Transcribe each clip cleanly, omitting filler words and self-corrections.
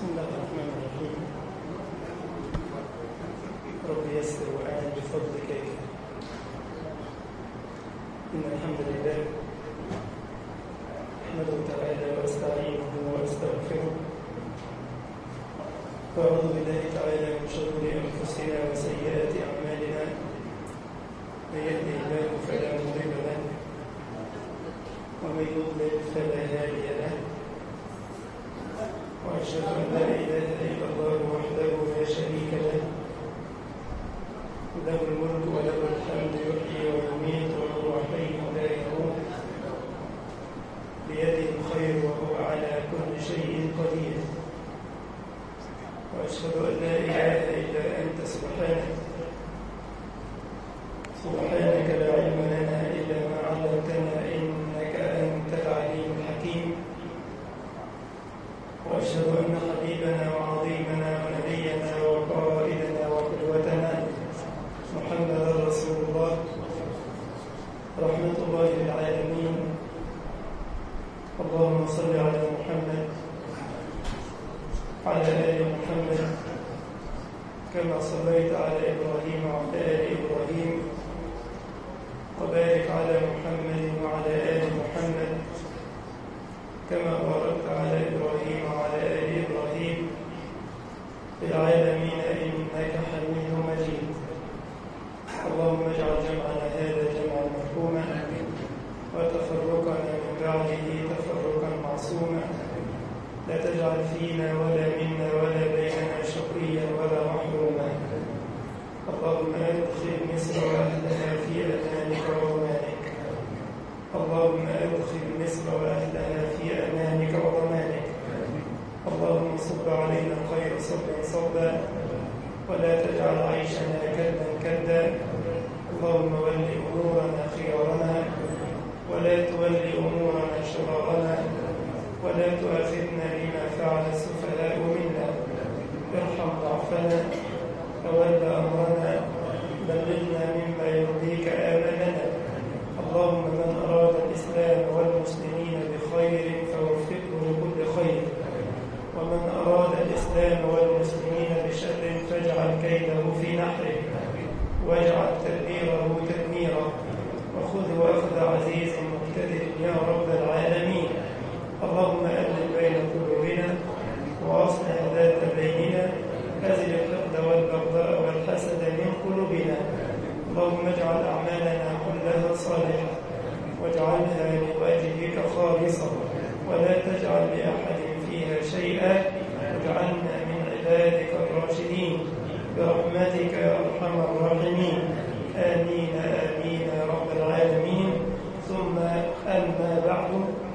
بسم الله الرحمن الرحيم. رب يسر وأعن بفضلك يا كريم. إن الحمد لله أحمده تعالى وأستعينه وأستغفره وأعوذ بالله تعالى من شرور أنفسنا وسيئات أعمالنا. من يهده الله فلا مضل له ومن يضلل فلا هادي له، وأشهد أن لا إله إلا الله وحده لا شريك له، له الملك وله الحمد يحيي ويميت وهو حي لا يموت، بيده الخير وهو على كل شيء قدير. وأشهد أن لا إله إلا أنت سبحانك لا علم لنا إلا ما علمتنا إنك أنت العليم الحكيم. وأشهد أن حبيبنا وعظيمنا ونبينا وقائدنا وقدوتنا محمد رسول الله رحمة الله للعالمين. اللهم صل على محمد وعلى آل محمد كما صليت على إبراهيم وعلى آل إبراهيم، وبارك على محمد وعلى آل محمد كما باركت على إبراهيم وعلى آل إبراهيم في العالمين إنك حميد مجيد. اللهم اجعل جمعنا هذا جمعا مرحوما وتفرقنا من بعده تفرقا معصوما، لا تجعل فينا ولا منا ولا بيننا شقيا ولا محروما. اللهم أدخل مصر وأهلها في أمانك وضمانك. اللهم أدخل مصر وأهلها في أمانك وضمانك. اللهم صب علينا الخير صبا صبا، ولا تجعل عيشنا كدا كدا. اللهم ول أمورنا خيارنا ولا تول أمورنا شرارنا، ولا تؤاخذنا بما فعل السفهاء منا. ارحم ضعفنا تول أمرنا، بلغنا مما يرضيك آمالنا. اللهم من أراد الإسلام والمسلمين بخير فوفقه لكل خير، ومن أراد الإسلام والمسلمين بشر فاجعل كيده في نحره، واجعل تدبيره تدميرا، وخذه أخذ عزيز مقتدر يا رب العالمين. اللهم ألف بين قلوبنا وأصلح ذات بيننا، أزل الحقد والبغضاء والحسد من قلوبنا. اللهم اجعل أعمالنا كلها صالحة واجعلها لوجهك خالصة، ولا تجعل لأحد فيها شيئا، واجعلنا من عبادك الراشدين برحمتك يا أرحم الراحمين. آمين آمين يا رب العالمين. ثم أما بعد،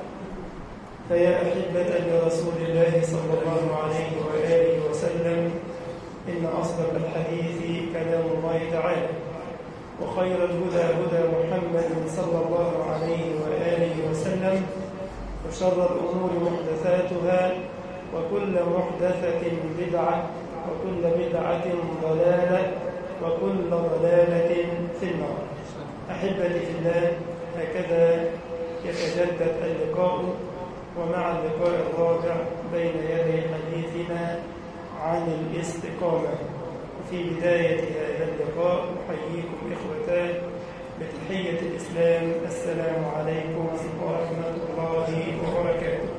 فيا أحبة لرسول الله صلى الله عليه وآله وسلم، إن أصدق الحديث كلام الله تعالى، وخير الهدى هدى محمد صلى الله عليه وآله وسلم، وشر الأمور محدثاتها، وكل محدثة بدعة، وكل بدعة ضلالة، وكل ضلالة في النار. أحبتي في الله، هكذا يتجدد اللقاء، ومع اللقاء الرابع بين يدي حديثنا عن الاستقامة. وفي بداية هذا اللقاء أحييكم إخوتان بتحية الإسلام، السلام عليكم ورحمة الله وبركاته.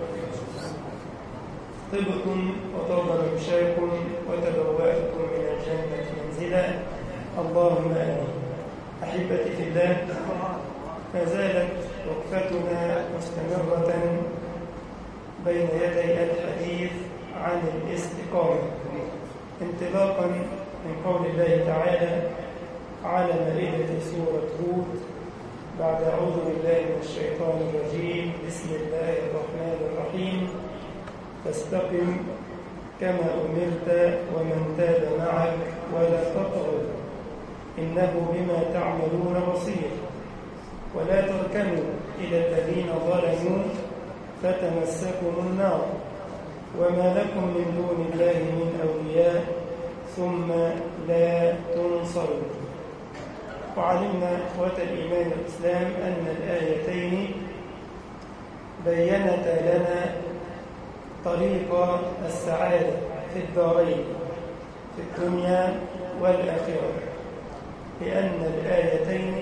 طبتم وطاب ممشاكم وتبوأتم من الجنة منزلا، اللهم آمين. أحبتي في الله، ما زالت وقفتنا مستمرة بين يدي الحديث عن الاستقامة، انطلاقا من قول الله تعالى على مائدة سورة هود بعد أعوذ بالله من الشيطان الرجيم، بسم الله الرحمن الرحيم، فاستقم كما أمرت ومن تاب معك ولا تطغوا إنه بما تعملون بصير، ولا تركنوا إلى الذين ظلموا فتمسكم النار وما لكم من دون الله من أولياء ثم لا تنصرون. وعلمنا إخوة الإيمان والإسلام أن الآيتين بيّنتا لنا طريق السعادة في الدارين في الدنيا والآخرة، لأن الآيتين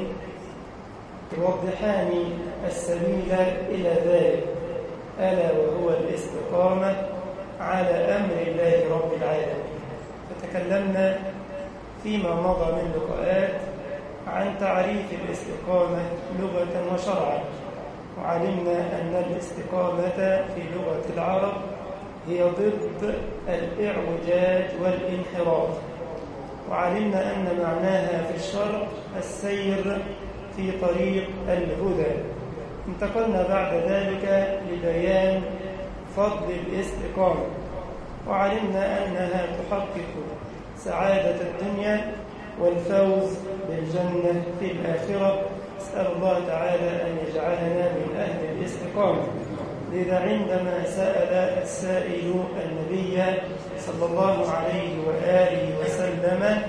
توضحان السبيل إلى ذلك، ألا وهو الاستقامة على أمر الله رب العالمين. فتكلمنا فيما مضى من لقاءات عن تعريف الاستقامة لغة وشرعا، وعلمنا أن الاستقامة في لغة العرب هي ضد الإعوجاج والانحراف، وعلمنا أن معناها في الشرع السير في طريق الهدى. انتقلنا بعد ذلك لبيان فضل الاستقامة، وعلمنا أنها تحقق سعادة الدنيا والفوز بالجنة في الآخرة. أسأل الله تعالى أن يجعلنا من أهل الاستقامة. لذا عندما سأل السائل النبي صلى الله عليه وآله وسلم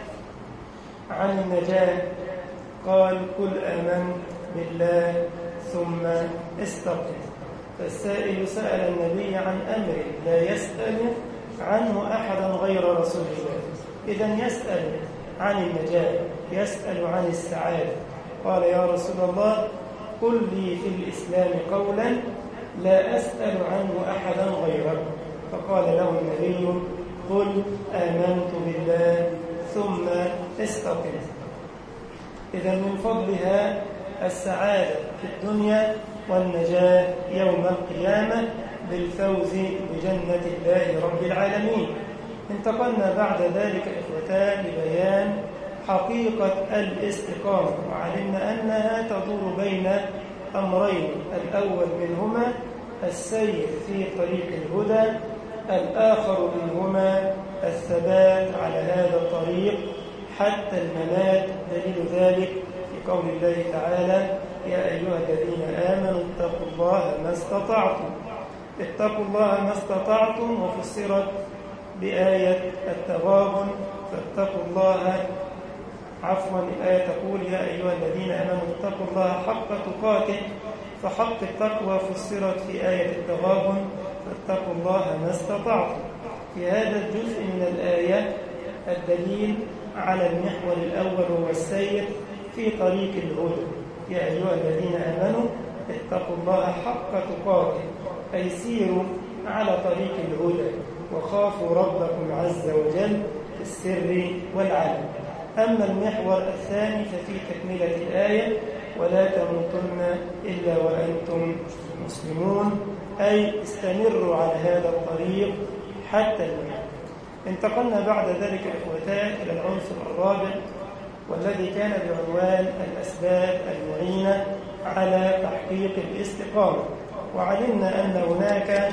عن النجاة قال: قل آمنت بالله ثم استقم. فالسائل سأل النبي عن أمر لا يسأل عنه أحدا غير رسول الله، إذن يسأل عن النجاة، يسأل عن السعادة. قال: يا رسول الله، قل لي في الإسلام قولا لا أسأل عنه أحدا غيرك. فقال له النبي: قل آمنت بالله ثم استقم. إذن من فضلها السعادة في الدنيا والنجاة يوم القيامة بالفوز بجنة الله رب العالمين. انتقلنا بعد ذلك إخوتان لبيان حقيقة الاستقامة، وعلمنا أنها تدور بين أمرين: الأول منهما السير في طريق الهدى، الآخر منهما الثبات على هذا الطريق حتى الممات. دليل ذلك في قول الله تعالى: يا أيها الذين آمنوا اتقوا الله ما استطعتم. اتقوا الله ما استطعتم وفسرت بآية التغابن، فاتقوا الله الآية تقول: يا أيها الذين آمنوا اتقوا الله حق تقاته، فحق التقوى فسرت في آية التغابن: فاتقوا الله ما استطعتم. في هذا الجزء من الآية الدليل على المحور الأول وهو السير في طريق الهدى. يا أيها الذين آمنوا اتقوا الله حق تقاته، أي سيروا على طريق الهدى وخافوا ربكم عز وجل في السر والعلن. أما المحور الثاني ففي تكملة الآية: ولا تموتن إلا وأنتم مسلمون، أي استمروا على هذا الطريق حتى الموت. انتقلنا بعد ذلك إخوتان إلى العنصر الرابع، والذي كان بعنوان الأسباب المعينة على تحقيق الاستقامة. وعلمنا أن هناك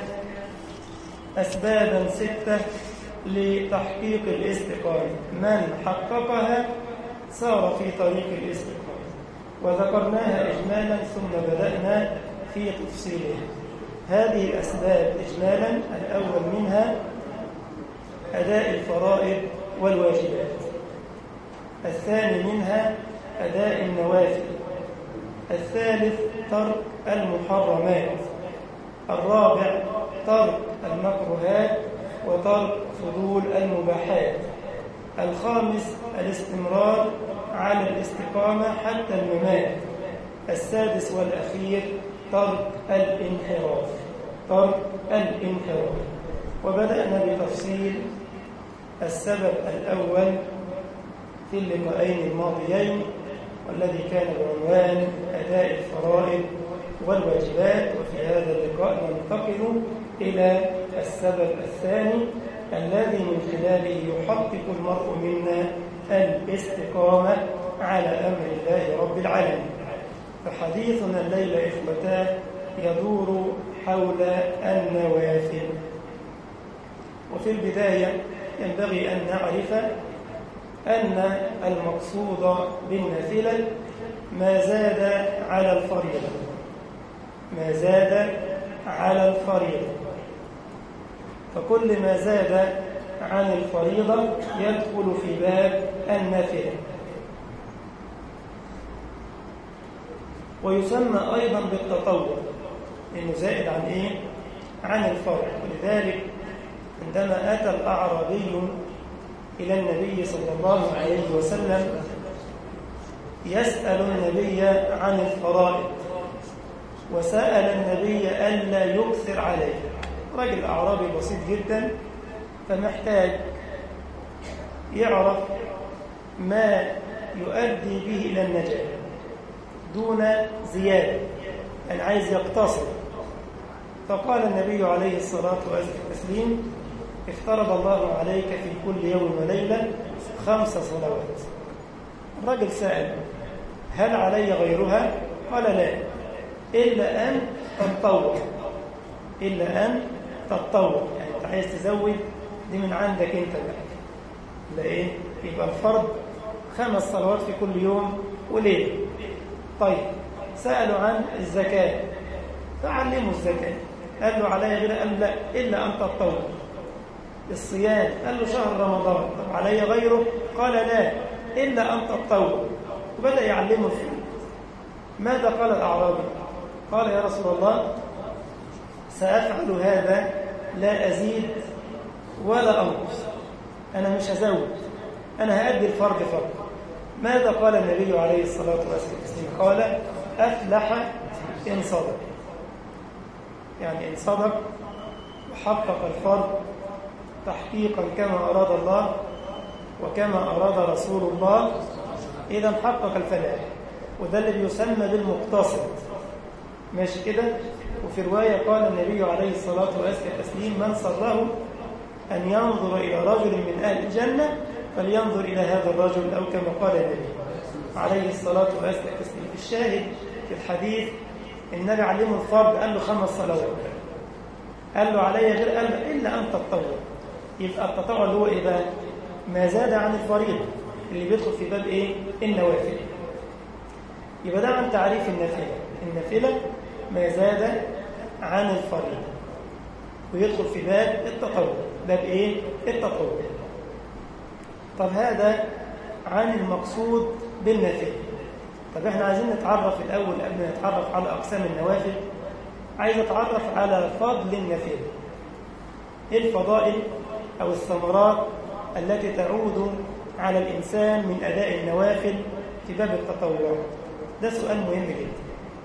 أسبابا 6 لتحقيق الاستقامة، من حققها سار في طريق الاستقامة، وذكرناها إجمالا ثم بدأنا في تفصيلها. هذه الأسباب إجمالا: الأول منها أداء الفرائض والواجبات، الثاني منها أداء النوافل، الثالث ترك المحرمات، الرابع ترك المكروهات وترك فضول المباحات، الخامس الاستمرار على الاستقامة حتى الممات، السادس والأخير ترك الانحراف. وبدأنا بتفصيل السبب الأول في اللقاءين الماضيين، والذي كان بعنوان أداء الفرائض والواجبات. وفي هذا اللقاء ننتقل إلى السبب الثاني الذي من خلاله يحقق المرء منا الاستقامة على أمر الله رب العالمين. فحديثنا الليلة إخوتاه يدور حول النوافل. وفي البداية ينبغي أن نعرف أن المقصود بالنافلة ما زاد على الفريضة، فكل ما زاد عن الفريضة يدخل في باب النافلة. ويسمى أيضا بالتطوع، لأنه زائد عن إيه؟ عن الفرض. ولذلك عندما أتى الأعرابي إلى النبي صلى الله عليه وسلم يسأل النبي عن الفرائض، وسأل النبي ألا يكثر عليه. رجل أعرابي بسيط جدا، فمحتاج يعرف ما يؤدي به إلى النجاة دون زيادة، يعني عايز يقتصر. فقال النبي عليه الصلاة والتسليم: افترض الله عليك في كل يوم وليلة 5 صلوات. الرجل سأل: هل علي غيرها؟ قال: لا، إلا أن تتطوع. إلا أن تتطوع، يعني أنت عايز تزود دي من عندك أنت بقى. لا إيه؟ يبقى الفرض 5 صلوات في كل يوم وليلة. طيب، سألوا عن الزكاة فعلموا الزكاة. قال له: علي غير؟ قال: لا، إلا أن تتطوع. الصيام قال له: شهر رمضان. طب علي غيره؟ قال: لا، إلا أن تتطوع. وبدأ يعلمه الفرض. ماذا قال الأعرابي؟ قال: يا رسول الله، سأفعل هذا، لا أزيد ولا أنقص، أنا مش هزود، أنا هأدي الفرض فقط. ماذا قال النبي عليه الصلاة والسلام؟ قال: أفلح إن صدق. يعني إن صدق وحقق الفرض تحقيقا كما أراد الله وكما أراد رسول الله، إذا حقق الفلاح. وده اللي بيسمى بالمقتصد، ماشي كده. وفي رواية قال النبي عليه الصلاة والسلام: من سره أن ينظر إلى رجل من أهل الجنة فلينظر إلى هذا الرجل، أو كما قال النبي عليه الصلاة والسلام. الشاهد في الحديث النبي علمه الفرض، قال له 5 صلوات. قال له: علي غير؟ قال له: إلا أن تتطوع. يبقى التطوع اللي هو إيه بقى؟ ما زاد عن الفريضة، اللي بيدخل في باب إيه؟ النوافل. يبقى ده عن تعريف النافلة. النافلة ما زاد عن الفريضة، ويدخل في باب التطوع. باب إيه؟ التطوع. طب هذا عن المقصود بالنافلة. طب احنا عايزين نتعرف الأول قبل ما نتعرف على أقسام النوافل، عايز أتعرف على فضل النافلة. إيه الفضائل أو الثمرات التي تعود على الإنسان من أداء النوافل في باب التطوع؟ ده سؤال مهم جدا.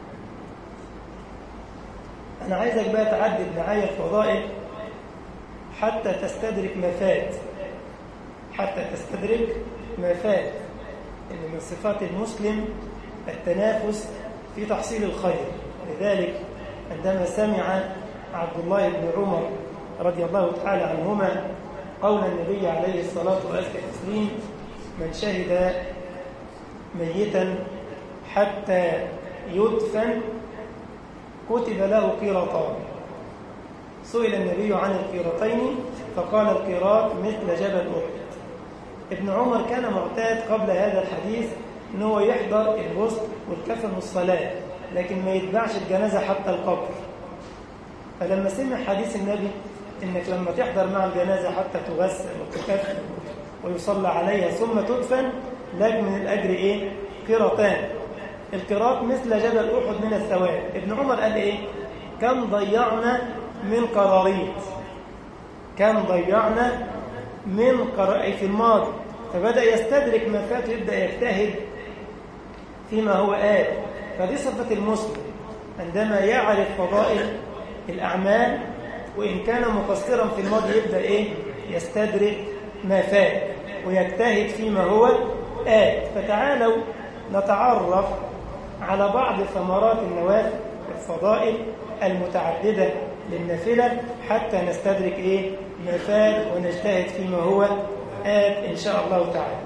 أنا عايزك بقى تعدد معايا الفضائل حتى تستدرك ما فات، حتى تستدرك ما فات. إن من صفات المسلم التنافس في تحصيل الخير. لذلك عندما سمع عبد الله بن عمر رضي الله تعالى عنهما قول النبي عليه الصلاة والسلام: من شهد ميتا حتى يدفن كتب له قيراطان. سئل النبي عن القيراطين فقال: القيراط مثل جبل أحد. ابن عمر كان معتاد قبل هذا الحديث أنه يحضر الغسل والكفن والصلاة، لكن ما يتبعش الجنازة حتى القبر. فلما سمع حديث النبي إنك لما تحضر مع الجنازة حتى تغسل وتكفن ويصلى عليها ثم تدفن، لك من الأجر إيه؟ قيراطان. القيراط مثل جبل أحد من الثواب. ابن عمر قال إيه؟ كم ضيعنا من قراريط، كم ضيعنا من قراريط في الماضي. فبدأ يستدرك ما فات ويبدأ يجتهد فيما هو آت. فدي صفة المسلم، عندما يعرف فضائل الأعمال وإن كان مقصرا في الماضي يبدأ إيه؟ يستدرك ما فات ويجتهد فيما هو آت. فتعالوا نتعرف على بعض ثمرات النوافل والفضائل المتعددة للنافلة حتى نستدرك إيه؟ ما فات ونجتهد فيما هو آت إن شاء الله تعالى.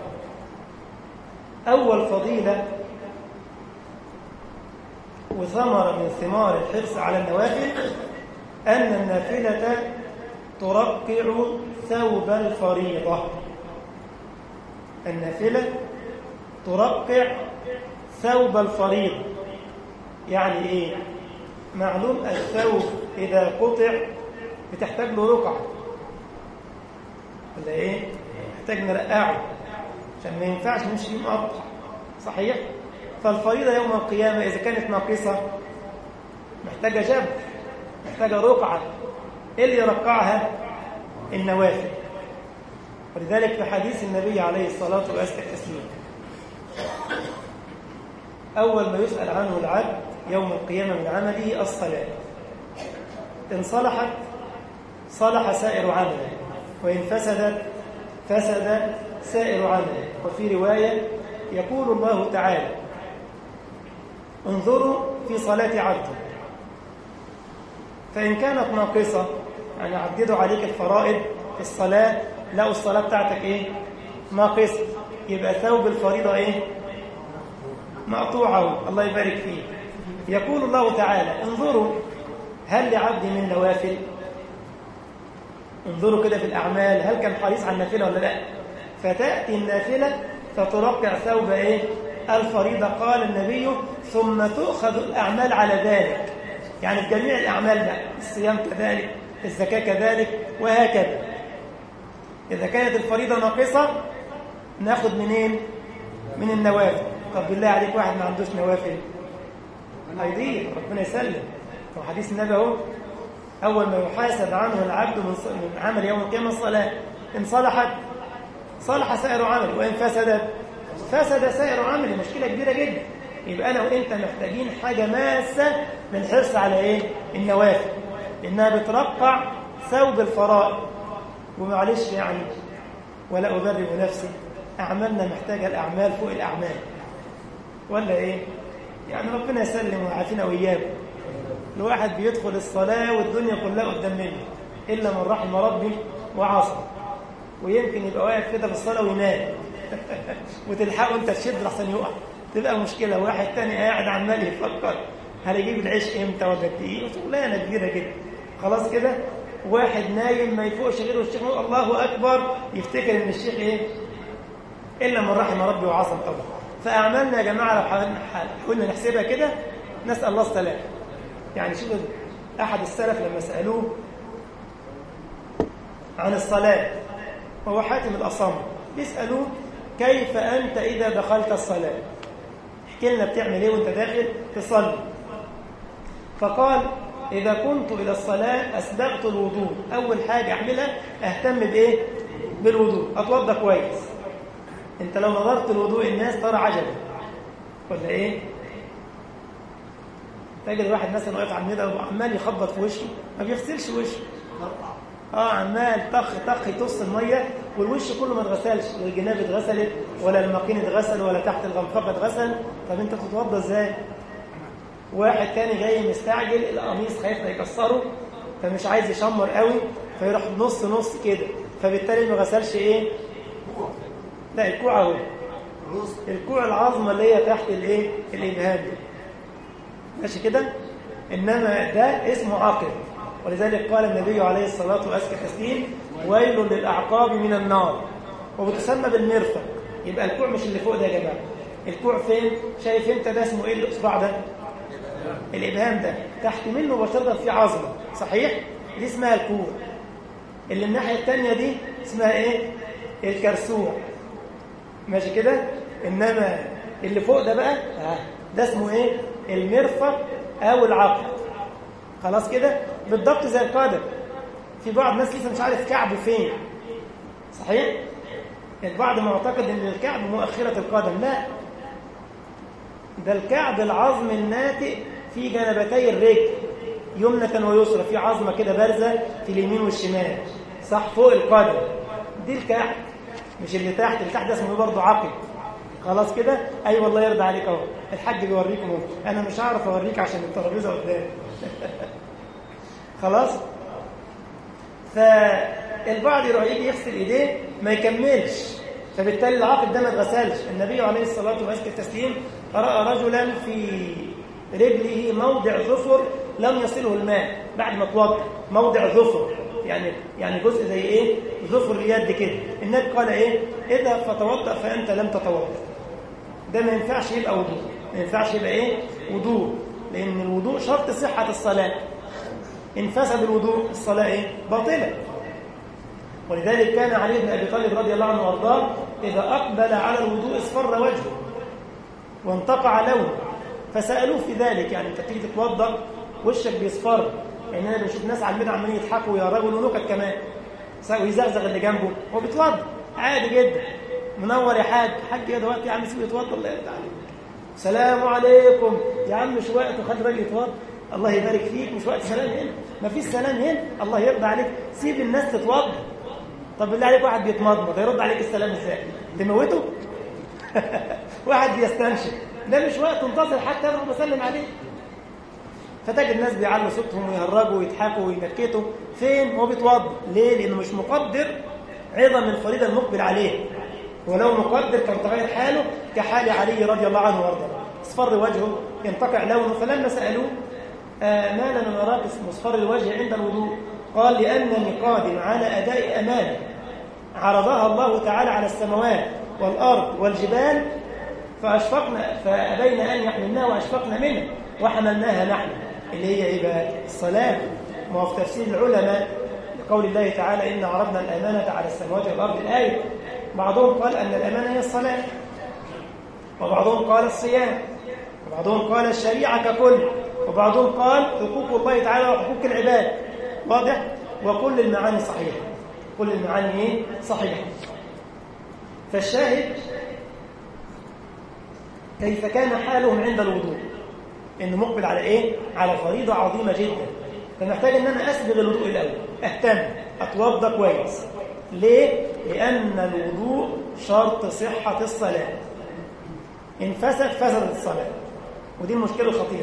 أول فضيلة وثمرة من ثمار الحرص على النوافل أن النافلة ترقع ثوب الفريضة. النافلة ترقع ثوب الفريضة. يعني إيه؟ معلوم الثوب إذا قطع بتحتاج له رقعة، ولا إيه؟ محتاج نرقعه عشان ما ينفعش نمشي مقطع، صحيح؟ فالفريضة يوم القيامة إذا كانت ناقصة محتاجة جبر، محتاجة رقعة إيه اللي يرقعها؟ النوافل. ولذلك في حديث النبي عليه الصلاة والسلام أول ما يسأل عنه العبد يوم القيامة من عمله الصلاة، إن صلحت صلح سائر عمله، وإن فسدت فسد سائر عمله. وفي رواية يقول الله تعالى: انظروا في صلاة عبدي فإن كانت ناقصة، يعني عددوا عليك الفرائض في الصلاة، لقوا الصلاة بتاعتك إيه؟ ناقصة، يبقى ثوب الفريضة إيه؟ مقطوعه. الله يبارك فيه. يقول الله تعالى: انظروا هل لعبدي من نوافل؟ انظروا كده في الأعمال، هل كان حريص على النافلة ولا لا؟ فتأتي النافلة فترقع ثوب إيه؟ الفريضة. قال النبي: ثم تؤخذ الأعمال على ذلك، يعني في جميع الأعمال بقى، الصيام كذلك، الزكاة كذلك، وهكذا. إذا كانت الفريضة ناقصة ناخد منين؟ من النوافل. طب بالله عليك واحد ما عندوش نوافل هيضيع، ربنا يسلم. وحديث النبي اهو: أول ما يحاسب عنه العبد من عمل يوم القيامة الصلاة، إن صلحت صلح سائر عمل، وإن فسدت فسد سائر عمل. مشكلة كبيرة جدا. يبقى أنا وإنت محتاجين حاجة ماسة للحرص على إيه؟ النوافل، لأنها بترقع ثوب الفرائض. ومعلش يعني، ولا أبرئ نفسي، أعمالنا محتاجة الأعمال فوق الأعمال، ولا إيه؟ يعني ربنا يسلم ويعافينا وإياكم. الواحد بيدخل الصلاة والدنيا كلها قدام منه إلا من رحم ربي وعصى، ويمكن يبقى واقف كده في الصلاة وينام وتلحقه أنت تشد لحسن يقع، تبقى مشكلة. واحد تاني قاعد عمال يفكر هيجيب العيش إمتى ولا قد إيه، شغلانة كبيرة جدا. خلاص كده واحد نايم ما يفوقش غير والشيخ يقول الله أكبر، يفتكر إن الشيخ إيه؟ إلا من رحم ربي وعصى طبعا. فأعمالنا يا جماعة لو حاولنا نحسبها كده نسأل الله السلامة. يعني شوف أحد السلف لما سألوه عن الصلاة، وهو حاتم الأصم، بيسألوه: كيف أنت إذا دخلت الصلاة؟ احكي لنا بتعمل إيه وأنت داخل تصلي. فقال: إذا كنت إلى الصلاة أسبغت الوضوء، أول حاجة أعملها أهتم بإيه؟ بالوضوء، أتوضى كويس. أنت لو نظرت الوضوء الناس ترى عجبا، ولا إيه؟ تجد واحد مثلا واقف على الميدان وعمال يخبط في وشه، ما بيغسلش وشه، عمال طخ طخ يطص الميه والوش كله ما اتغسلش، لا الجناب اتغسلت ولا الماكين اتغسل ولا تحت الغنفقه اتغسل. طب انت تتوضى ازاي؟ واحد تاني جاي مستعجل، القميص خايف يكسره فمش عايز يشمر قوي، فيروح نص نص كده، فبالتالي ما غسلش ايه؟ لا الكوع اهو، الكوع العظمه اللي هي تحت الايه؟ الابهام دي، ماشي كده. انما ده اسمه عقل. ولذلك قال النبي عليه الصلاه والسلام: ويل للاعقاب من النار. وبتسمى بالمرفق. يبقى الكوع مش اللي فوق ده يا جماعه، الكوع فين؟ شايف انت ده اسمه ايه؟ الاصبع ده، الابهام ده، تحت منه مباشره في عظمه، صحيح؟ دي اسمها الكوع. اللي الناحيه الثانيه دي اسمها ايه؟ الكرسوع، ماشي كده. انما اللي فوق ده بقى ده اسمه ايه؟ المرفق او العقل. خلاص كده بالضبط زي القدم. في بعض الناس لسه مش عارف كعبه فين، صحيح؟ البعض معتقد ان الكعب مؤخره القدم، لا، ده الكعب العظم الناتئ في جنبتي الرجل يمنة ويسرى، في عظمه كده بارزه في اليمين والشمال، صح، فوق القدم، دي الكعب، مش اللي تحت. اللي تحت ده اسمه برضه عقل. خلاص كده. اي والله يرضى عليك اهو، الحاج بيوريكم، انا مش هعرف اوريك عشان الترابيزه قدام خلاص. فالبعض يروح يجي يغسل ايديه ما يكملش، فبالتالي العقل ده ما اتغسلش. النبي عليه الصلاه والسلام راى رجلا في رجله موضع ظفر لم يصله الماء بعد ما توضا، موضع ظفر يعني جزء زي ايه؟ ظفر اليد كده. النبي قال ايه؟ اذهب فتوضا فانت لم تتوضا. ده ما ينفعش يبقى وضوء، ما ينفعش يبقى ايه؟ وضوء، لان الوضوء شرط صحه الصلاه. ان فسد الوضوء الصلاه ايه؟ باطله. ولذلك كان علي بن ابي طالب رضي الله عنه وارضاه اذا اقبل على الوضوء اصفر وجهه وانتقع لونه، فسالوه في ذلك، يعني انت تيجي تتوضا وشك بيصفر يعني أنا بنشوف ناس على الميدان عمالين يضحكوا ويهرجوا ونكت كمان ويزغزغ اللي جنبه، هو بيتوضى عادي جدا. منور يا حاج، حاج يا دلوقتي يا عم سيبه يتوضى، الله يرضى عليك. السلام عليكم يا عم، مش وقت وخد راجل يتوضى، الله يبارك فيك، مش وقت سلام هنا، ما فيش سلام هنا، الله يرضى عليك، سيب الناس تتوضى. طب بالله عليك واحد بيتمضمض هيرد عليك السلام ازاي؟ تموته؟ واحد بيستنشق، ده مش وقت انتظر حتى انا بسلم عليه. فتجد الناس بيعلوا صوتهم ويهرجوا ويضحكوا وينكتوا، فين؟ هو بيتوضى. ليه؟ لانه مش مقدر عظم الفريضه المقبل عليه، ولو مقدر كان تغير حاله كحال علي رضي الله عنه وارضاه، اصفر وجهه ينتقع لونه. فلما سالوه ما لنا نراك مصفر الوجه عند الوضوء؟ قال لانني قادم على اداء امانه عرضها الله تعالى على السماوات والارض والجبال فابين ان يحملناها واشفقنا منها وحملناها نحن، اللي هي ايه بقى؟ الصلاه. ما هو في تفسير العلماء لقول الله تعالى إن عرضنا الأمانة على السماوات والأرض الآية، بعضهم قال أن الأمانة هي الصلاة، وبعضهم قال الصيام، وبعضهم قال الشريعة ككل، وبعضهم قال حقوق الله تعالى وحقوق العباد. واضح؟ وكل المعاني صحيحة، كل المعاني ايه؟ صحيحة. فالشاهد كيف كان حالهم عند الوضوء، إنه مقبل على إيه؟ على فريضة عظيمة جدا، فمحتاج إن أنا أسبغ الوضوء الأول، أهتم، أتوضى كويس. ليه؟ لأن الوضوء شرط صحة الصلاة، إن فسدت الصلاة، ودي المشكلة الخطيرة.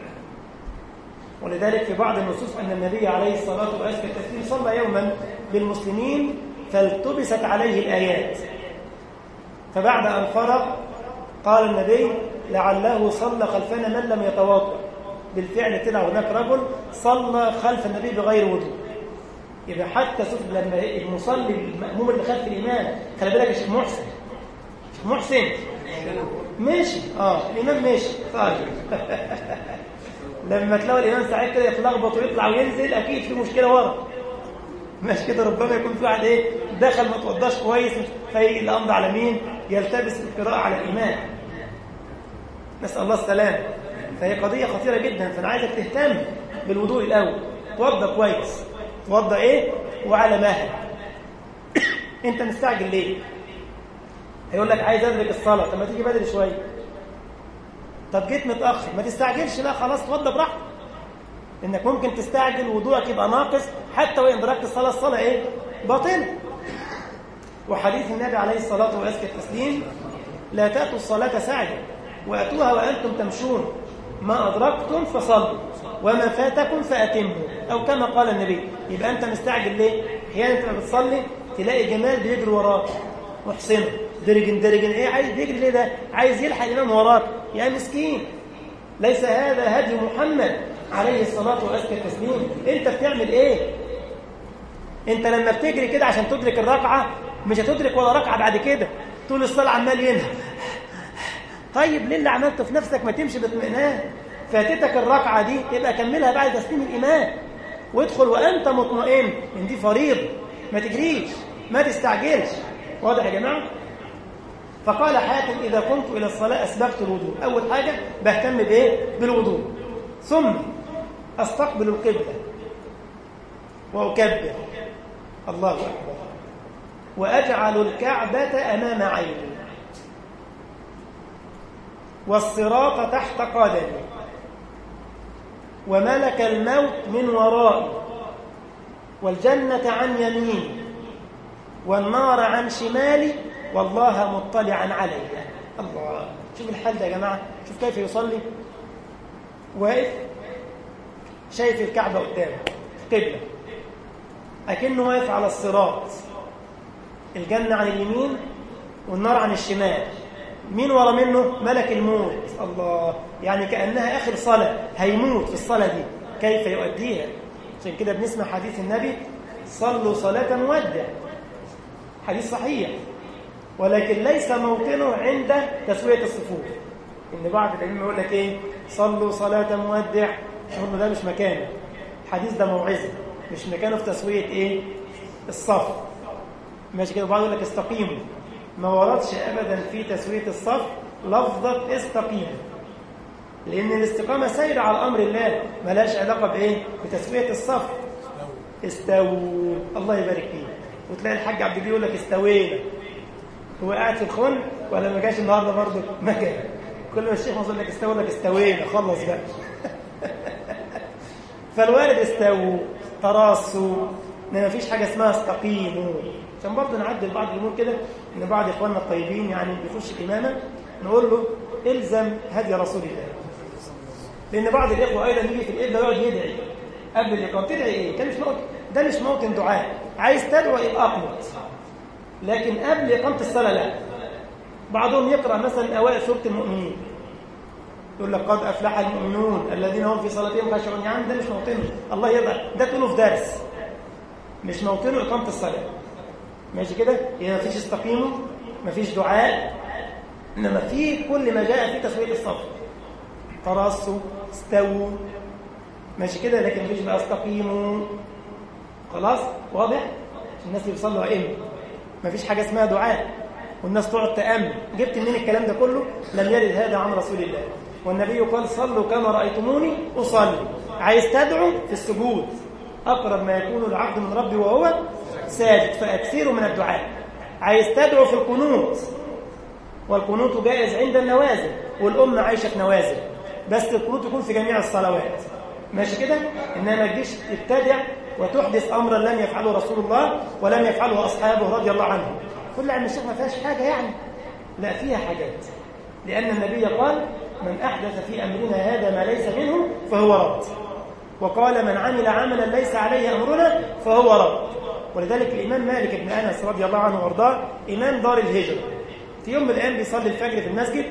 ولذلك في بعض النصوص أن النبي عليه الصلاة والسلام صلى يوما بالمسلمين فالتبست عليه الآيات، فبعد أن فرغ قال النبي لعله صلى خلفنا من لم يتوضأ. بالفعل طلع هناك رجل صلى خلف النبي بغير وضوء. يبقى حتى شوف لما المصلي المأموم اللي خلف الإمام، خلي بالك يا شيخ محسن، شيخ محسن ماشي، الإمام ماشي طيب. لما تلاقوا الإمام ساعات كده يتلخبط ويطلع وينزل، أكيد في مشكلة ورا، مش كده؟ ربما يكون في واحد دخل ما توضاش كويس، فيجي الأمر على مين؟ يلتبس القراءة على الإمام، نسأل الله السلام. فهي قضية خطيرة جدا، فأنا عايزك تهتم بالوضوء الأول، توضى كويس، توضى وعلى مهل. أنت مستعجل ليه؟ هيقول لك عايز أدرك الصلاة، طب ما تيجي بدري شوية. طب جيت متأخر، ما تستعجلش، لا خلاص توضى براحتك، إنك ممكن تستعجل وضوءك يبقى ناقص، حتى وإن دركت الصلاة باطلة. وحديث النبي عليه الصلاة والتسليم لا تأتوا الصلاة سعيا وأتوها وأنتم تمشون، ما أدركتم فصلوا وما فاتكم فأتموا، أو كما قال النبي. يبقى أنت مستعجل ليه؟ أحيانا أنت بتصلي تلاقي جمال بيجري وراك محسنه درجن عايز يجري ليه ده؟ عايز يلحق الإمام وراك، يا مسكين، ليس هذا هدي محمد عليه الصلاة والتسليم. أنت بتعمل إيه؟ أنت لما بتجري كده عشان تدرك الركعة مش هتدرك ولا ركعة بعد كده، طول الصلاة عمال ينهى. طيب ليه اللي عملته في نفسك؟ ما تمشي باطمئنان، فاتتك الركعة دي يبقى كملها بعد تسليم الإمام، وادخل وأنت مطمئن، إن دي فريضة، ما تجريش، ما تستعجلش. واضح يا جماعة؟ فقال حاتم إذا قمت إلى الصلاة أسبغت الوضوء. أول حاجة بهتم بالوضوء، ثم أستقبل القبلة وأكبر الله أكبر، وأجعل الكعبة أمام عيني، والصراط تحت قدمي، وملك الموت من ورائي، والجنة عن يميني، والنار عن شمالي، والله مطلعا علي. الله، شوف الحال ده يا جماعة، شوف كيف يصلي، واقف شايف الكعبة قدامه قبلة، أكنه واقف على الصراط، الجنة عن اليمين والنار عن الشمال، مين ورا منه؟ ملك الموت. الله، يعني كأنها آخر صلاة، هيموت في الصلاة دي، كيف يؤديها؟ عشان كده بنسمع حديث النبي صلوا صلاة مودع، حديث صحيح، ولكن ليس موطنه عند تسوية الصفوف. إن بعض العلم يقول لك صلوا صلاة مودع، يقول ده مش مكانه، الحديث ده موعظة، مش مكانه في تسوية الصف، ماشي كده. وبعض يقول لك استقيموا، ما وردش أبدا في تسوية الصف لفظة استقيموا، لأن الاستقامة سير على أمر الله، ملاش علاقة بإيه؟ بتسوية الصف. استووا، الله يبارك فيه. وتلاقي الحاج عبد الجليل يقول لك استوينا. هو قاعد في الخن ولا ما جاش النهارده برضه؟ ما جاش. كل ما الشيخ يقول لك استوى لك استوينا، خلص بقى. فالوارد استووا، تراصوا، ان مفيش حاجه اسمها استقيموا. عشان برضه نعدل بعض الامور كده، ان بعض اخواننا الطيبين يعني بيخش الامامه نقول له الزم هدي رسول الله. لان بعض الاخوه ايضا يجي في القبله يقعد يدعي قبل الاقامه. تدعي ايه؟ ده مش موطن دعاء. عايز تدعو يبقى اقنط، لكن قبل اقامه الصلاه لا. بعضهم يقرا مثلا اوائل سوره المؤمنين، يقول لك قد افلح المؤمنون الذين هم في صلاتهم خاشعون. يعني ده مش موطنه، الله يرضى. ده تقوله في درس، مش موطنه اقامه الصلاه. ماشي كده؟ يعني مفيش استقيموا، مفيش دعاء، انما في كل ما جاء في تسويه الصف. تراصوا، استووا، ماشي كده، لكن مفيش بقى استقيموا. خلاص؟ واضح؟ الناس اللي بيصلوا ائمه مفيش حاجه اسمها دعاء، والناس تقعد تامن. جبت منين الكلام ده كله؟ لم يرد هذا عن رسول الله. والنبي قال صلوا كما رايتموني اصلي. عايز تدعو في السجود، اقرب ما يكون العبد من ربه وهو ساجد، فاكثروا من الدعاء. عايز تدعو في القنوت، والقنوت جائز عند النوازل، والامه عايشه في نوازل، بس القنوت يكون في جميع الصلوات. ماشي كده؟ انما ما تجيش تبتدع وتحدث امرا لم يفعله رسول الله ولم يفعله اصحابه رضي الله عنهم. كل علم الشيخ ما فيهاش حاجه يعني، لا فيها حاجات. لان النبي قال من احدث في امرنا هذا ما ليس منه فهو رد، وقال من عمل عملا ليس عليه امرنا فهو رد. ولذلك الامام مالك بن انس رضي الله عنه وارضاه امام دار الهجره، في يوم من الايام بيصلي الفجر في المسجد،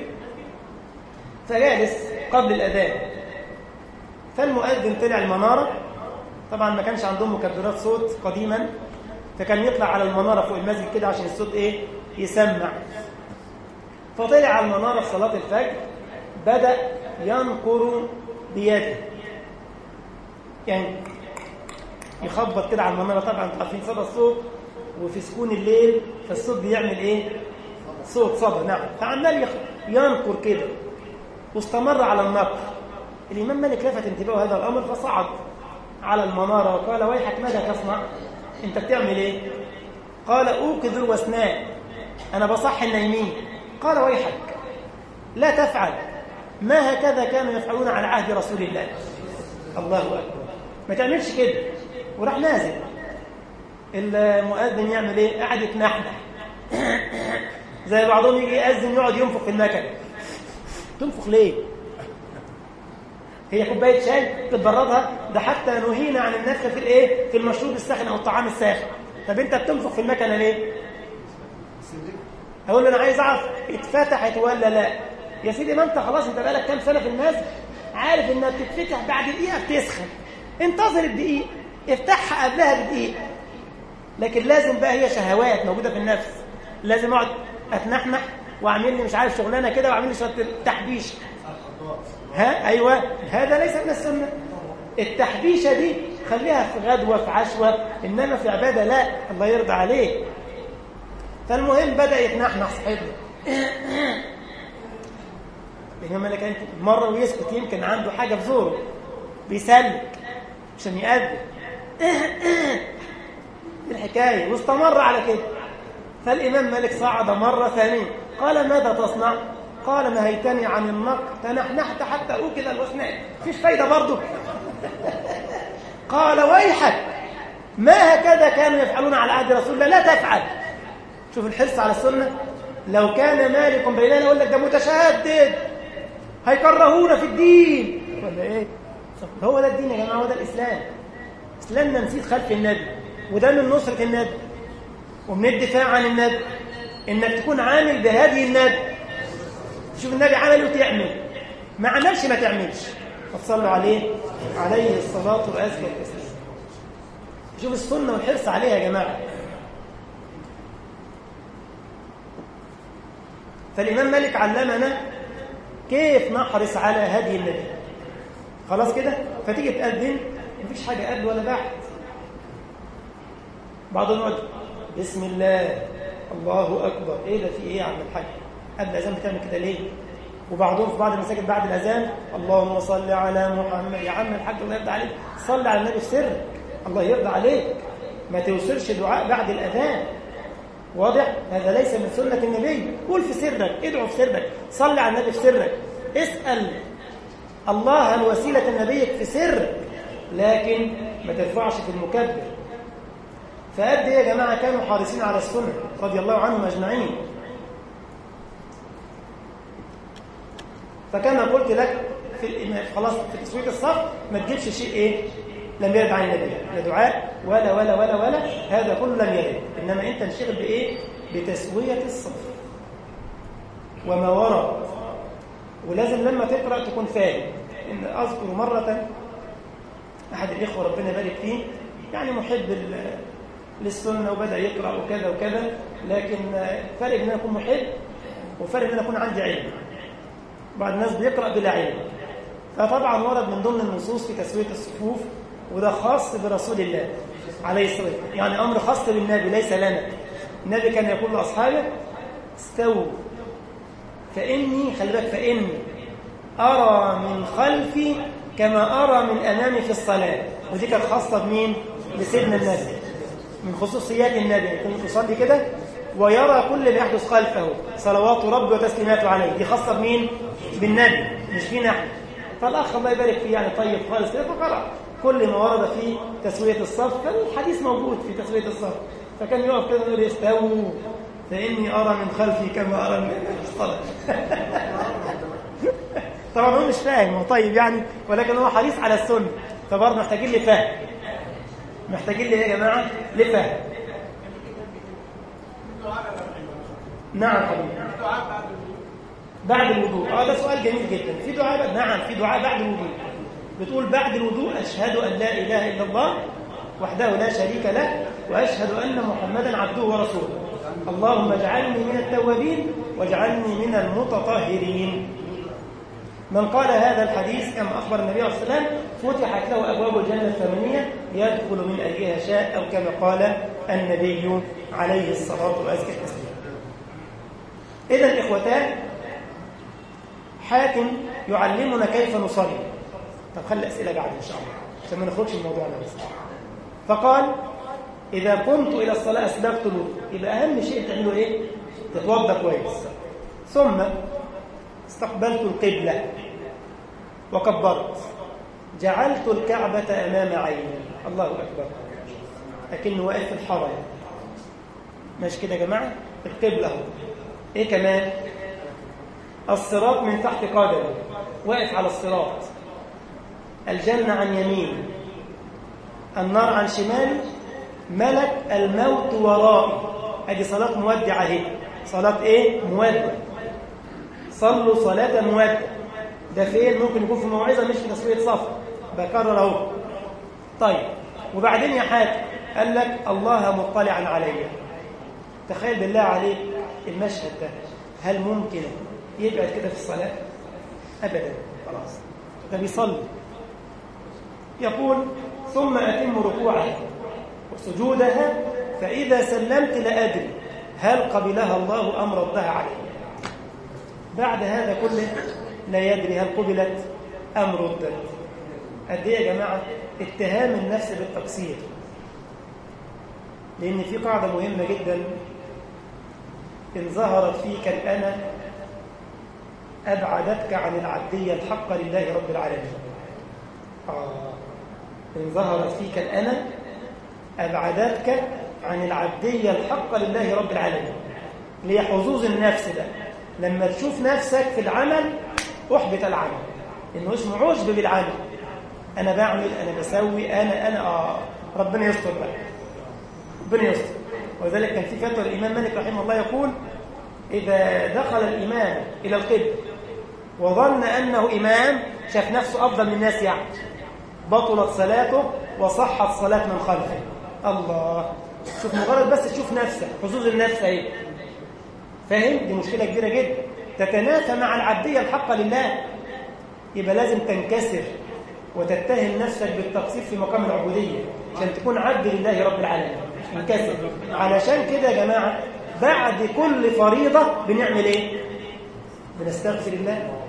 فجالس قبل الاذان، فالمؤذن طلع المناره. طبعا ما كانش عندهم مكبرات صوت قديما، فكان يطلع على المناره فوق المسجد كده عشان الصوت ايه؟ يسمع. فطلع على المناره في صلاه الفجر، بدا ينقر بيده، يعني يخبط كده على المناره. طبعا انتوا عارفين صدى الصوت، وفي سكون الليل فالصوت بيعمل ايه؟ صوت صدى. نعم. فعمال ينقر كده، واستمر على النقر. الامام مالك لفت انتباهه هذا الامر، فصعد على المناره وقال ويحك ماذا تصنع؟ انت بتعمل ايه؟ قال اوقظ الوسناء، انا بصحي النايمين. قال ويحك لا تفعل، ما هكذا كانوا يفعلون على عهد رسول الله. الله اكبر، ما تعملش كده. وراح نازل. المؤذن يعمل ايه؟ قاعد يتنحنح زي بعضهم يجي يأذن يقعد ينفخ في المكنه. تنفخ ليه؟ هي كوبايه شاي تتبردها؟ ده حتى نهينا عن النفخ في الايه؟ في المشروب الساخن او الطعام الساخن. طب انت بتنفخ في المكنه ليه؟ هقول له انا عايز اعرف اتفتحت ولا لا. يا سيدي ما انت خلاص، انت بقالك كام سنه في الناس، عارف انها بتتفتح بعد دقيقه بتسخن. انتظر الدقيقه، افتحها قبلها بدقيقه. لكن لازم بقى، هي شهوات موجوده في النفس، لازم اقعد اتنحنح واعمل لي مش عارف شغلانه كده، واعمل لي شويه تحبيش. ايوه، هذا ليس من السنه. التحبيشه دي خليها في غدوه، في عشوه، انما في عباده لا. الله يرضى عليك. فالمهم بدا يتنحنح صاحبنا. الامام مالك انت مره ويسكت، يمكن عنده حاجه في زوره بيسلك عشان يأذن. الحكايه، واستمر على كده. فالامام مالك صعد مره ثانيه، قال ماذا تصنع؟ قال نهيتني عن النقر، تنحنحت حتى اوكل الوسنان. مفيش فايده برضه. قال ويحك، ما هكذا كانوا يفعلون على عهد رسول الله، لا تفعل. شوف الحرص على السنه. لو كان مالك بيننا يقول لك ده متشدد، هيكرهونا في الدين ولا ايه؟ هو ده الدين يا جماعه، هو ده الاسلام. اسلامنا نسيت خلف النبي، وده من نصره النبي ومن الدفاع عن النبي، انك تكون عامل بهدي النبي. شوف النبي عمل وتعمل، ما عملش ما تعملش. فتصلوا عليه الصلاه وازكى التسليم. شوف السنه والحرص عليها يا جماعه. فالامام مالك علمنا كيف نحرص على هدي النبي. خلاص كده؟ فتيجي تأذن مفيش حاجه قبل ولا بعد. بعضهم يقول بسم الله الله اكبر. ايه ده؟ في ايه يا عم الحاج؟ قبل الاذان بتعمل كده ليه؟ وبعضهم في بعض المساجد بعد الأذان اللهم صل على محمد. يا عم الحاج الله يرضى عليك، صل على النبي في سرك، الله يرضى عليك، ما توصلش دعاء بعد الأذان. واضح؟ هذا ليس من سنة النبي. قول في سرك، ادعو في سرك، صل على النبي في سرك، اسأل الله الوسيلة نبيك في سرك، لكن ما ترفعش في المكبر. فقد ايه يا جماعة كانوا حارسين على السنة رضي الله عنهم أجمعين. فكما قلت لك خلاص في تسوية الصف ما تجيبش شيء ايه لم يرد عن النبي، لا دعاء ولا ولا ولا ولا، هذا كله لم يرد. انما انت انشغل بايه؟ بتسوية الصف وما ورد. ولازم لما تقرأ تكون فاهم. إن أذكر مرة أحد الإخوة ربنا يبارك فيه يعني محب للسنة وبدأ يقرأ وكذا وكذا، لكن فرق إن أنا أكون محب وفرق إن أنا أكون عندي علم. بعض الناس بيقرأ بلا علم. فطبعا ورد من ضمن النصوص في تسوية الصفوف، وده خاص برسول الله عليه الصلاة والسلام، يعني أمر خاص بالنبي ليس لنا. النبي كان يقول لأصحابه استووا فإني، خلي بالك، فإني أرى من خلفي كما أرى من أمامي في الصلاة. ودي كانت خاصة بمين؟ بسيدنا النبي، من خصوصيات النبي يكون يصلي كده ويرى كل ما يحدث خلفه صلوات ربي وتسليماته عليه. دي خاصة بمين؟ بالنبي، مش فينا احنا. فالأخ الله يبارك فيه يعني طيب خالص كده، فقرأ كل ما ورد في تسوية الصف، فالحديث موجود في تسوية الصف. فكان يقف كده يقول استووا فإني أرى من خلفي كما أرى من الصلاة. طبعا هو مش فاهم، هو طيب يعني، ولكن هو حريص على السنة. فبرضه محتاجين لفهم، محتاجين ليه يا جماعة؟ لفهم. نعم حبيبي، بعد الوضوء. ده سؤال جميل جدا. في دعاء؟ نعم في دعاء بعد الوضوء. بتقول بعد الوضوء أشهد أن لا إله إلا الله وحده لا شريك له وأشهد أن محمدا عبده ورسوله، اللهم اجعلني من التوابين واجعلني من المتطهرين. من قال هذا الحديث كما أخبر النبي عليه الصلاة والسلام فتحت له أبواب الجنة الثمانية يدخل من أيها شاء، أو كما قال النبي عليه الصلاة والسلام. إذن إخوتان، حاتم يعلمنا كيف نصلي. طب خلي الأسئلة بعد إن شاء الله عشان ما نخرجش من موضوعنا بس. فقال إذا قمت إلى الصلاة أسبغت الوضوء. يبقى أهم شيء تعمله إيه؟ تتوضأ كويس. ثم استقبلت القبلة وكبرت، جعلت الكعبة أمام عيني، الله أكبر، لكنه واقف في الحرم. ماشي كده يا جماعة؟ القبلة. إيه كمان؟ الصراط من تحت قدمي، واقف على الصراط. الجنة عن يمين، النار عن شمال، ملك الموت ورائي. هذه صلاة مودعة اهي. صلاة ايه؟ مودع. صلوا صلاة مودع. ده فين؟ ممكن يكون في موعظة مش في تسوية صف، بكرر اهو. طيب وبعدين يا حاتم قال لك الله مطلعا علي. تخيل بالله عليك المشهد ده، هل ممكن يبعد كده في الصلاة؟ أبدا. خلاص ده بيصلي. يقول ثم أتم ركوعها وسجودها فإذا سلمت لا أدري هل قبلها الله أم ردها عليه. بعد هذا كله لا يدري هل قبلت أم ردت. قد إيه يا جماعة اتهام النفس بالتقصير. لأن في قاعدة مهمة جدا، إن ظهرت فيك الأنا أبعدتك عن العبدية الحق لله رب العالمين. إن ظهرت فيك الأنا أبعدتك عن العبدية الحق لله رب العالمين. اللي هي حظوظ النفس ده، لما تشوف نفسك في العمل أحبط العمل، إنه اسمه عجب بالعمل. أنا بعمل، أنا بسوي، أنا ربنا يستر بقى، ربنا يستر. وذلك كان في فتوى الإمام مالك رحمه الله يقول إذا دخل الإمام إلى القبلة وظن أنه إمام، شاف نفسه أفضل من الناس يعني، بطلت صلاته وصحت صلاة من خلفه. الله، شوف مجرد بس تشوف نفسك، حظوظ النفس اهي. فاهم؟ دي مشكلة كبيرة جدا تتنافى مع العبدية الحقة لله. يبقى لازم تنكسر وتتهم نفسك بالتقصير في مقام العبودية عشان تكون عبد لله رب العالمين. انكسر. علشان كده يا جماعة بعد كل فريضة بنعمل ايه؟ بنستغفر الله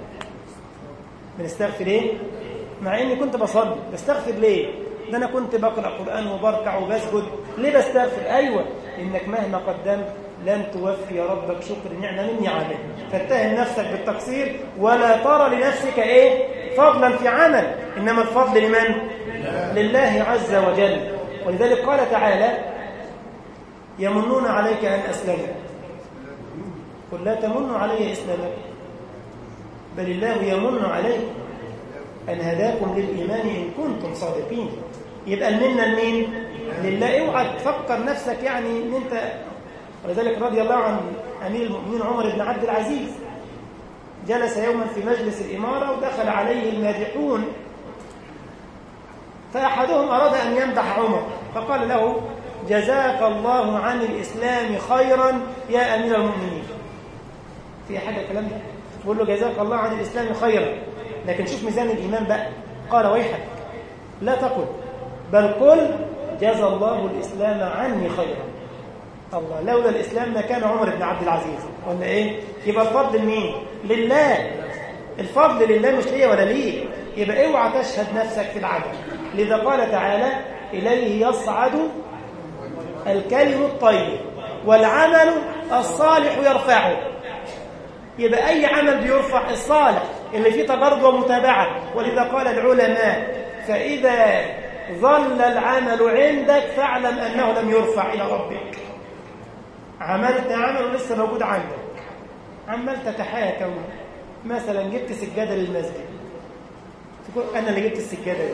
بنستغفر إيه؟ مع إني كنت بصلي، بستغفر ليه؟ ده أنا كنت بقرأ قرآن وبركع وبسجد، ليه بستغفر؟ أيوة، إنك مهما قدمت لن توفي ربك شكر نعمة من نعمه، فاتهم نفسك بالتقصير ولا ترى لنفسك إيه؟ فضلا في عمل، إنما الفضل لمن؟ لله عز وجل. ولذلك قال تعالى: يمنون عليك أن أسلموا، قل لا تمنوا علي إسلامكم بل الله يمن عليكم أن هداكم للإيمان إن كنتم صادقين. يبقى المنة لمين؟ لله. اوعى تفكر نفسك يعني إن أنت. ولذلك رضي الله عن أمير المؤمنين عمر بن عبد العزيز، جلس يوما في مجلس الإمارة ودخل عليه المادحون، فأحدهم أراد أن يمدح عمر فقال له: جزاك الله عن الإسلام خيرا يا أمير المؤمنين. في حاجة الكلام ده؟ بقول له جزاك الله عن الإسلام خيرا، لكن شوف ميزان الإيمان بقى. قال: ويحك، لا تقل، بل قل جزى الله الإسلام عني خيرا. الله، لولا الإسلام ما كان عمر بن عبد العزيز. ولا إيه؟ يبقى الفضل لمين؟ لله. الفضل لله مش ليه ولا ليه. يبقى اوعى تشهد نفسك في العدل. لذا قال تعالى: إليه يصعد الكلم الطيب والعمل الصالح يرفعه. يبقى أي عمل بيرفع الصالح اللي فيه تجرد ومتابعة. ولذا قال العلماء: فإذا ظل العمل عندك فاعلم أنه لم يرفع إلى ربك. عملت عمل لسه موجود عندك، عمال تتحاكم، مثلا جبت سجادة للمسجد، أنا اللي جبت السجادة دي،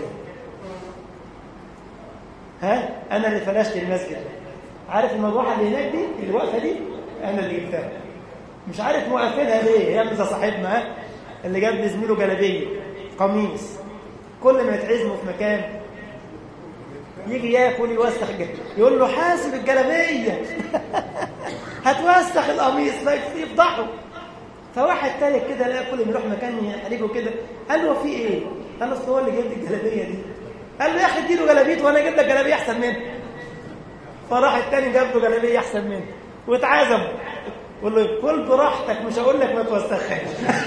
أنا اللي فلشت المسجد. عارف المروحة اللي هناك دي اللي واقفة دي؟ أنا اللي جبتها. مش عارف موقفينها ليه. هي صاحبنا اللي جاب لزميله جلابية قميص، كل ما يتعزموا في مكان يجي ياكل يوسخ الجلابية، يقول له: حاسب الجلابية هتوسخ القميص، يفضحوا. فواحد تالت كده لقى كل ما يروح مكان يحرجه كده، قال له: في ايه؟ قال له: هو اللي جاب لي الجلابيه دي. قال له: يا اخي اديله جلابيته وانا اجيب لك جلابيه احسن منه. فراح التاني جاب له جلابيه احسن منه واتعزم. قال له: كل براحتك، مش هقول لك ما توسخهاش.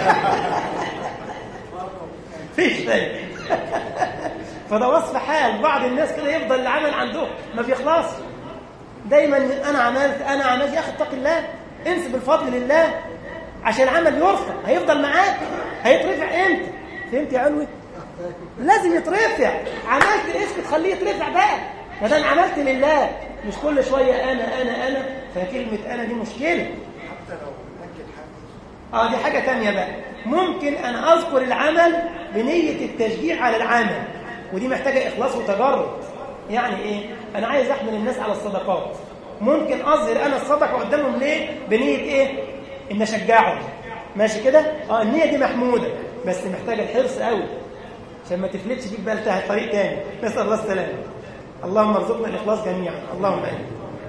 فيش شيء. فده وصف حال بعض الناس كده، يفضل العمل عندهم ما بيخلصش. دايما انا عملت يا اخي اتق الله، انسب الفضل لله عشان العمل يرفع، هيفضل معاك، هيترفع امتى؟ فهمت يا علوي؟ لازم يترفع. عملت اسكت، خليه يترفع بقى. ما دام عملت لله، مش كل شويه انا. فكلمه انا دي مشكله. حتى لو اكل حاجه دي حاجه ثانيه بقى. ممكن انا اذكر العمل بنيه التشجيع على العمل، ودي محتاجه اخلاص وتجرد. يعني ايه؟ انا عايز احمل الناس على الصدقات، ممكن اظهر انا الصدقه قدامهم ليه؟ بنيه ايه؟ ان اشجعهم. ماشي كده؟ النيه دي محموده، بس محتاجه الحرص قوي عشان ما تفلتش فيك بقى لتها طريق تاني. نسال الله السلامه. اللهم ارزقنا الاخلاص جميعا، اللهم امين.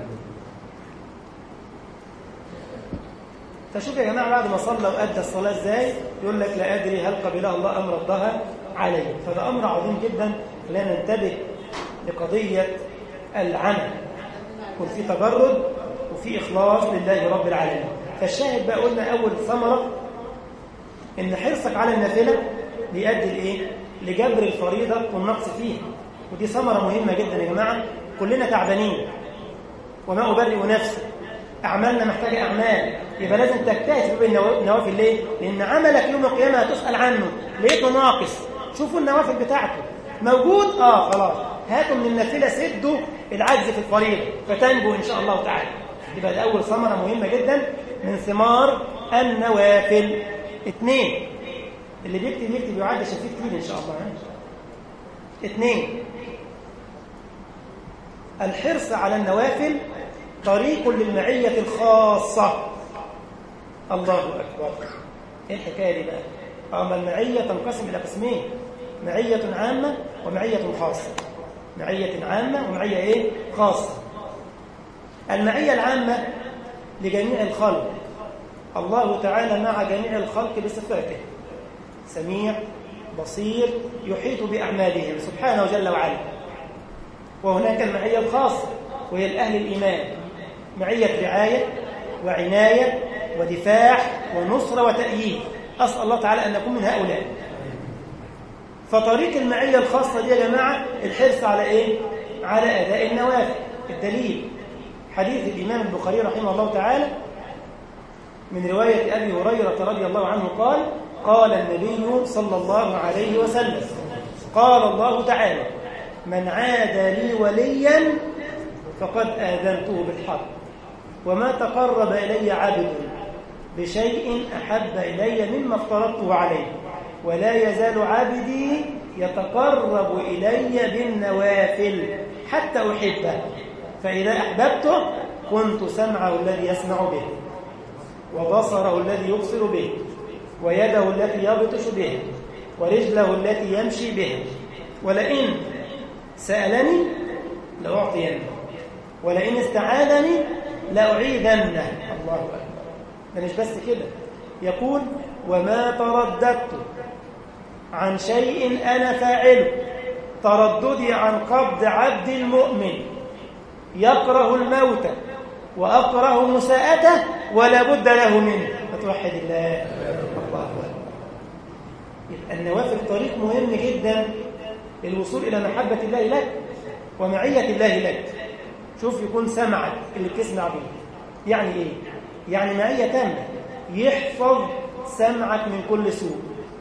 فشوف يا جماعه، بعد ما صلى وادى الصلاه ازاي، يقول لك: لا ادري هل قبلها الله ام ردها علي. فده امر عظيم جدا. خلينا ننتبه لقضيه العمل، يكون في تجرد وفي اخلاص لله رب العالمين. فالشاهد بقى، قلنا أول ثمرة إن حرصك على النافلة بيؤدي لإيه؟ لجبر الفريضة والنقص فيها. ودي ثمرة مهمة جدا يا جماعة. كلنا تعبانين، وما أبرئ نفسي، أعمالنا محتاجة أعمال، يبقى لازم تجتهد في النوافل. ليه؟ لأن عملك يوم القيامة هتسأل عنه، لقيته ناقص، شوفوا النوافل بتاعته موجود، خلاص هاتوا من النافلة، سدوا العجز في الفريضة فتنجو إن شاء الله تعالى. يبقى ده أول ثمرة مهمة جدا من ثمار النوافل. 2، اللي بيكتب يعد عشان فيه كتير إن شاء الله. 2، الحرص على النوافل طريق للمعية الخاصة. الله أكبر. إيه الحكاية دي بقى؟ ما المعية تنقسم إلى قسمين: معية عامة ومعية خاصة. معية عامة ومعية إيه؟ خاصة. المعية العامة لجميع الخلق، الله تعالى مع جميع الخلق بصفاته، سميع بصير يحيط بأعمالهم سبحانه جل وعلا. وهناك المعية الخاصة وهي الأهل الإيمان، معية رعاية وعناية ودفاع ونصرة وتأييد. أسأل الله تعالى أن نكون من هؤلاء. فطريق المعية الخاصة دي يا جماعة الحرص على إيه؟ على أداء النوافل. الدليل حديث الإمام البخاري رحمه الله تعالى من رواية أبي هريرة رضي الله عنه قال: قال النبي صلى الله عليه وسلم: قال الله تعالى: من عاد لي وليا فقد آذنته بالحرب، وما تقرب إلي عبد بشيء أحب إلي مما افترضته عليه، ولا يزال عبدي يتقرب إلي بالنوافل حتى أحبه، فإذا أحببته كنت سمعه الذي يسمع به، وبصره الذي يبصر به، ويده التي يبطش به، ورجله التي يمشي بها، ولئن سألني لأعطينه، ولئن استعاذني لأعيذنه. الله أكبر. ده مش بس كده، يقول: وما ترددت عن شيء أنا فاعله ترددي عن قبض عبد المؤمن يكره الموت وأكره مساءته ولا بد له منه. فتوحد الله. الله أكبر. النوافل طريق مهم جدا للوصول إلى محبة الله لك ومعية الله لك. شوف، يكون سمعك اللي بتسمع به، يعني إيه؟ يعني معية تامة، يحفظ سمعك من كل سوء.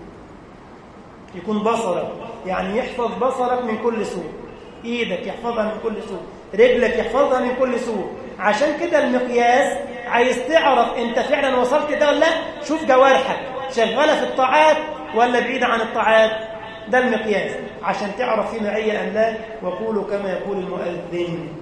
يكون بصرك، يعني يحفظ بصرك من كل سوء. إيدك يحفظها من كل سوء، رجلك يحفظها من كل سوء. عشان كده المقياس عايز تعرف أنت فعلا وصلت ده ولا لا. شوف جوارحك شغالة في الطاعات ولا بعيدة عن الطاعات. ده المقياس عشان تعرف في معية أم لا. وقولوا كما يقول المؤذن.